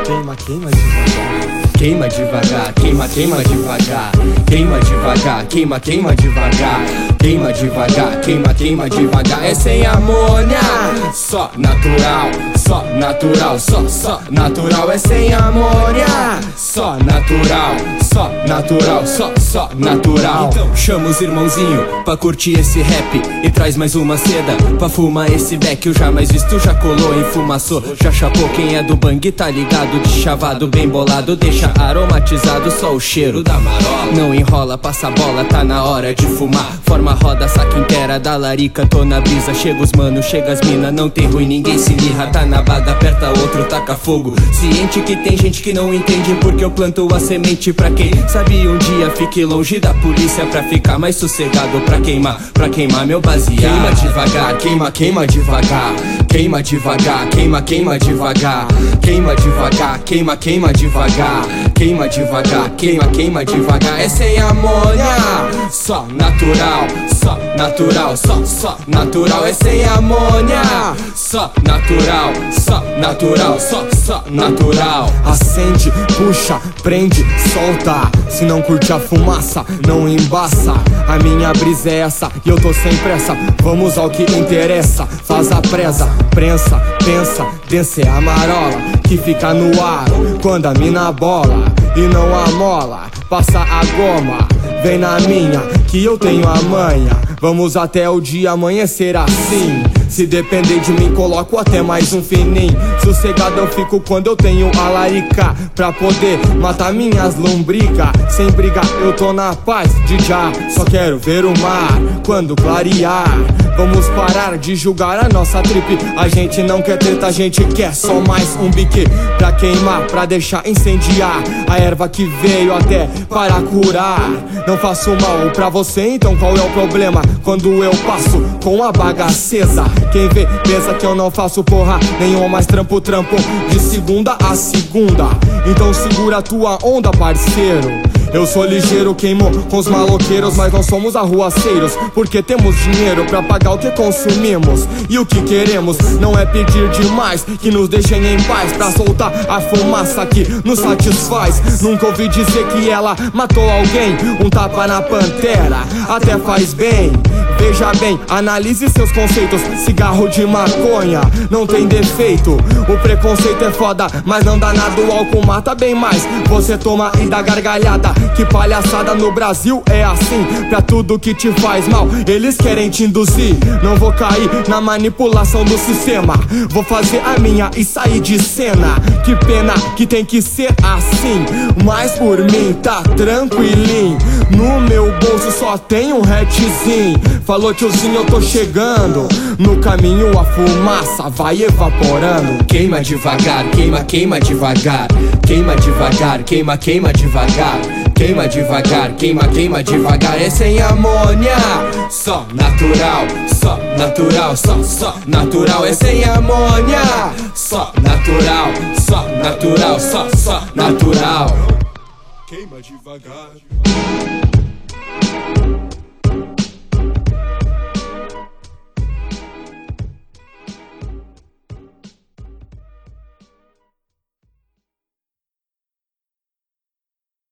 Queima, queima devagar. Queima devagar, queima, queima devagar. Queima devagar, queima, queima devagar. Queima devagar, queima, queima devagar. É sem amônia, só natural, só natural, só natural. É sem amônia, só natural, só natural, só natural. Então chama os irmãozinho pra curtir esse rap e traz mais uma seda pra fumar esse beck. O jamais visto já colou, enfumaçou, já chapou. Quem é do bang tá ligado, de chavado bem bolado, deixa aromatizado só o cheiro da marola. Não enrola, passa a bola, tá na hora de fumar. Forma roda, saca inteira da larica, tô na brisa. Chega os mano, chega as mina, não tem ruim, ninguém se lirra. Tá na baga, aperta outro, taca fogo. Ciente que tem gente que não entende porque eu planto a semente. Pra quem sabe um dia fique longe da polícia, pra ficar mais sossegado, pra queimar meu baseado. Queima devagar, queima, queima devagar. Queima devagar, queima, queima devagar. Queima devagar, queima, queima devagar. Queima devagar, queima, queima devagar. É sem amônia, só natural, só natural, só natural. É sem amônia, só natural, só natural, só natural. Acende, puxa, prende, solta. Se não curte a fumaça, não embaça. A minha brisa é essa e eu tô sem pressa. Vamos ao que interessa, faz a presa. Prensa, pensa, dense a marola que fica no ar quando a mina bola e não amola. Passa a goma, vem na minha que eu tenho a manha. Vamos até o dia amanhecer assim. Se depender de mim, coloco até mais um fininho. Sossegado eu fico quando eu tenho a larica pra poder matar minhas lombrigas. Sem briga eu tô na paz de já. Só quero ver o mar quando clarear. Vamos parar de julgar a nossa trip. A gente não quer treta, a gente quer só mais um bique pra queimar, pra deixar incendiar. A erva que veio até para curar. Não faço mal pra você, então qual é o problema? Quando eu passo com a baga acesa, quem vê pensa que eu não faço porra nenhuma, mas trampo de segunda a segunda. Então segura a tua onda, parceiro. Eu sou ligeiro, queimo com os maloqueiros, mas não somos arruaceiros, porque temos dinheiro pra pagar o que consumimos. E o que queremos não é pedir demais, que nos deixem em paz pra soltar a fumaça que nos satisfaz. Nunca ouvi dizer que ela matou alguém. Um tapa na pantera até faz bem. Veja bem, analise seus conceitos. Cigarro de maconha não tem defeito. O preconceito é foda, mas não dá nada. O álcool mata bem mais. Você toma e dá gargalhada. Que palhaçada, no Brasil é assim. Pra tudo que te faz mal, eles querem te induzir. Não vou cair na manipulação do sistema. Vou fazer a minha e sair de cena. Que pena que tem que ser assim, mas por mim tá tranquilinho. No meu bolso só tem um hatzinho. Falou tiozinho, eu tô chegando. No caminho a fumaça vai evaporando. Queima devagar, queima, queima devagar. Queima devagar, queima, queima devagar. Queima devagar, queima, queima devagar. É sem amônia, só natural, só natural, só natural. É sem amônia, só natural, só natural, só natural. Queima devagar.